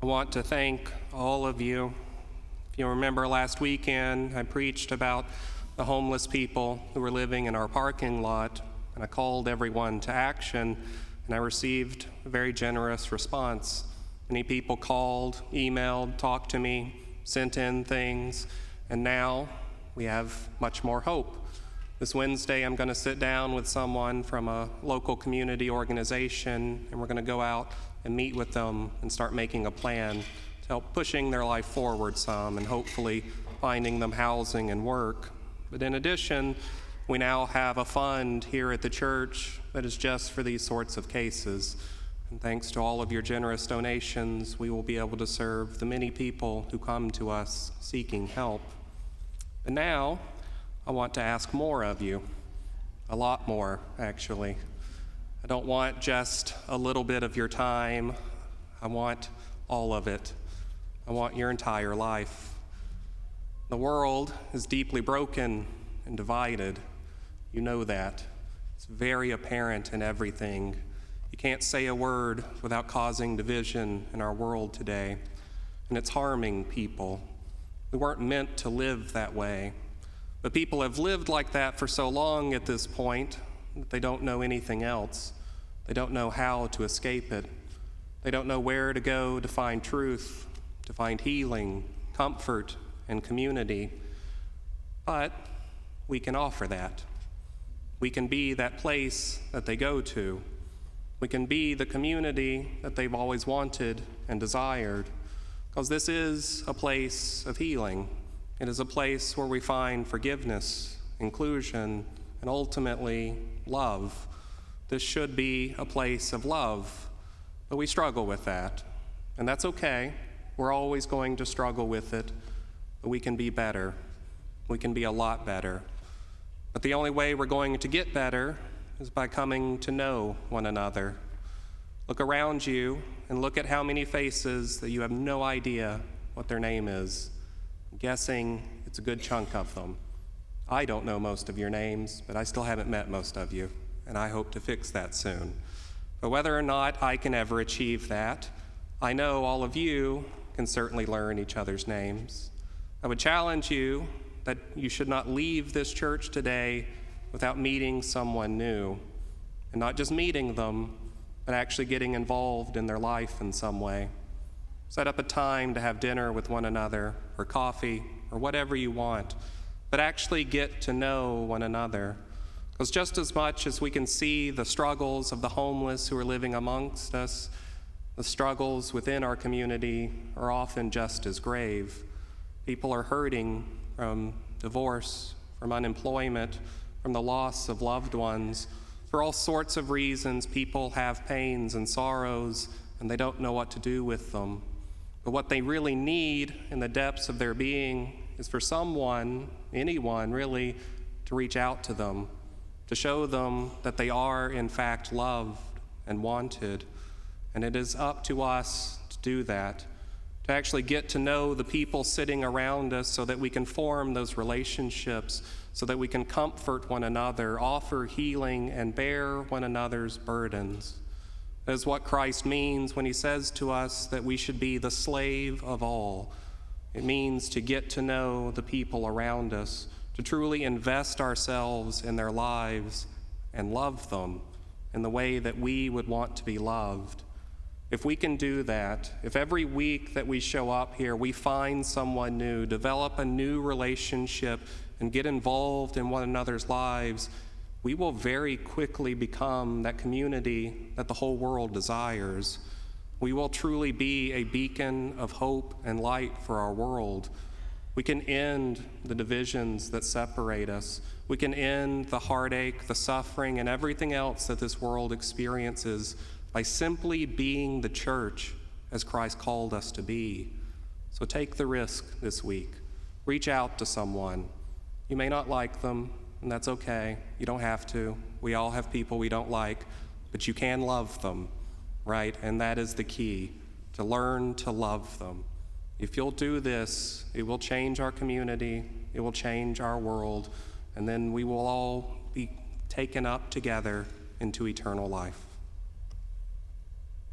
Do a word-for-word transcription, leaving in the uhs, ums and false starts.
I want to thank all of you. If you remember last weekend, I preached about the homeless people who were living in our parking lot, and I called everyone to action, and I received a very generous response. Many people called, emailed, talked to me, sent in things, and now we have much more hope. This Wednesday, I'm going to sit down with someone from a local community organization, and we're going to go out and meet with them and start making a plan to help pushing their life forward some and hopefully finding them housing and work. But in addition, we now have a fund here at the church that is just for these sorts of cases. And thanks to all of your generous donations, we will be able to serve the many people who come to us seeking help. But now, I want to ask more of you, a lot more, actually. I don't want just a little bit of your time. I want all of it. I want your entire life. The world is deeply broken and divided. You know that. It's very apparent in everything. You can't say a word without causing division in our world today, and it's harming people. We weren't meant to live that way, but people have lived like that for so long at this point that they don't know anything else. They don't know how to escape it. They don't know where to go to find truth, to find healing, comfort, and community. But we can offer that. We can be that place that they go to. We can be the community that they've always wanted and desired, because this is a place of healing. It is a place where we find forgiveness, inclusion, and ultimately love. This should be a place of love, but we struggle with that, and that's okay. We're always going to struggle with it, but we can be better. We can be a lot better. But the only way we're going to get better is by coming to know one another. Look around you and look at how many faces that you have no idea what their name is. I'm guessing it's a good chunk of them. I don't know most of your names, but I still haven't met most of you, and I hope to fix that soon. But whether or not I can ever achieve that, I know all of you can certainly learn each other's names. I would challenge you that you should not leave this church today without meeting someone new, and not just meeting them, but actually getting involved in their life in some way. Set up a time to have dinner with one another, or coffee, or whatever you want, but actually get to know one another. Because just as much as we can see the struggles of the homeless who are living amongst us, the struggles within our community are often just as grave. People are hurting from divorce, from unemployment, from the loss of loved ones. For all sorts of reasons, people have pains and sorrows, and they don't know what to do with them. But what they really need in the depths of their being is for someone, anyone really, to reach out to them, to show them that they are in fact loved and wanted. And it is up to us to do that, to actually get to know the people sitting around us so that we can form those relationships, so that we can comfort one another, offer healing, and bear one another's burdens. That is what Christ means when he says to us that we should be the slave of all. It means to get to know the people around us, to truly invest ourselves in their lives and love them in the way that we would want to be loved. If we can do that, if every week that we show up here, we find someone new, develop a new relationship, and get involved in one another's lives, we will very quickly become that community that the whole world desires. We will truly be a beacon of hope and light for our world. We can end the divisions that separate us. We can end the heartache, the suffering, and everything else that this world experiences by simply being the church as Christ called us to be. So take the risk this week. Reach out to someone. You may not like them, and that's okay. You don't have to. We all have people we don't like, but you can love them, right? And that is the key, to learn to love them. If you'll do this, it will change our community, it will change our world, and then we will all be taken up together into eternal life.